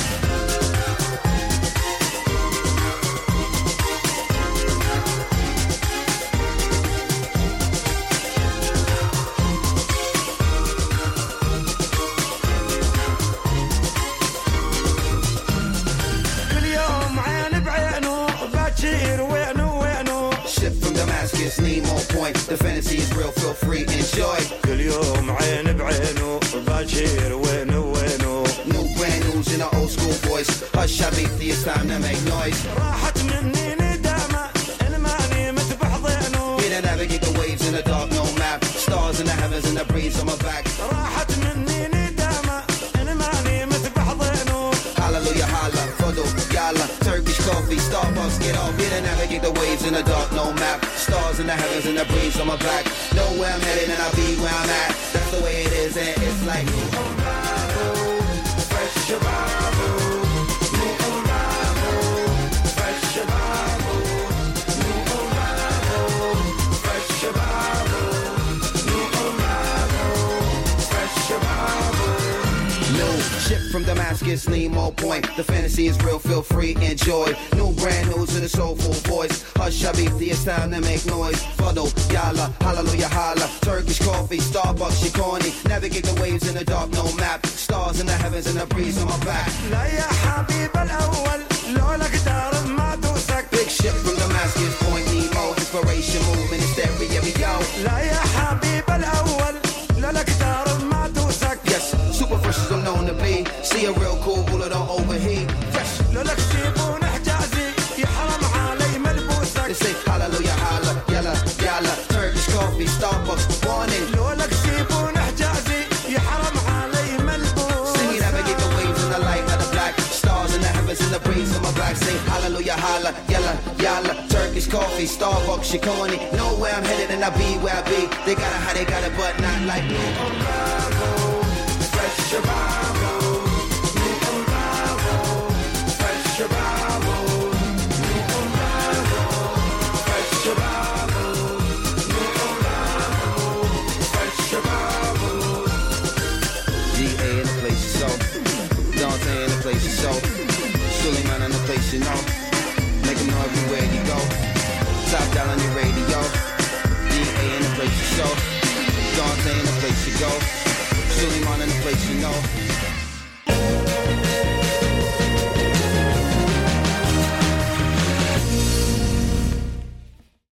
Name on point, the fantasy is real, feel free, enjoy. كل يوم عين بعينه باجير وينه وينه. New brand news in an old school voice. Hush حبيبتي, it's time to make noise. راحت مني ندامة الماني متبح ضينه. Here to navigate the waves in the dark, no map. Stars in the heavens and the breeze on my back. راحت مني ندامة الماني متبح ضينه. Hallelujah, holla, فضل, yalla. Turkish coffee, Starbucks, get off. Here to navigate the waves in the dark, no map. Stars in the heavens and the breeze on my back. Know where I'm headed and I'll be where I'm at. That's the way it is and it's like new arrival, fresh arrival, new arrival, fresh arrival, new arrival, fresh arrival, new arrival, fresh arrival. New ship from Damascus, Nemo Point. The fantasy is real, feel free, enjoy. New brand news in a soulful voice. Hush, Habibti, it's time to make noise. Fuddle, yalla, hallelujah, holla. Turkish coffee, Starbucks, she corny. Navigate the waves in the dark, no map. Stars in the heavens and the breeze on my back. لا يا حبيب الأول لولا قدر ما توسك. Big ship from Damascus, Point Nemo. Inspiration moving in stereo, we go. لا يا حبيب الأول لولا قدر ما توسك. Yes, super fresh as I'm known to be. See a real cool ruler, don't overheat. Fresh, لولا كسيبون حجازي يحرم علي ملبوسك. They say hallelujah, holla, yalla, yalla. Turkish coffee, Starbucks, warning. لولا كسيبون حجازي يحرم علي ملبوسك. Singing, navigate the waves in the light of the black. Stars in the heavens and the breeze on my back. Say hallelujah, holla, yalla, yalla. Turkish coffee, Starbucks, she corny. Know where I'm headed and I'll be where I be. They got it how they got it, but not like me. Arrival, fresh arrival. New arrival, fresh arrival. New arrival, fresh arrival. New arrival, fresh arrival. G A in the place you so. Dante in the place you so. Suleiman in the place you know. Make them know everywhere you go. Top down on your radio. D A in the place you so. Dante in the place you go. Suleiman in the place you know.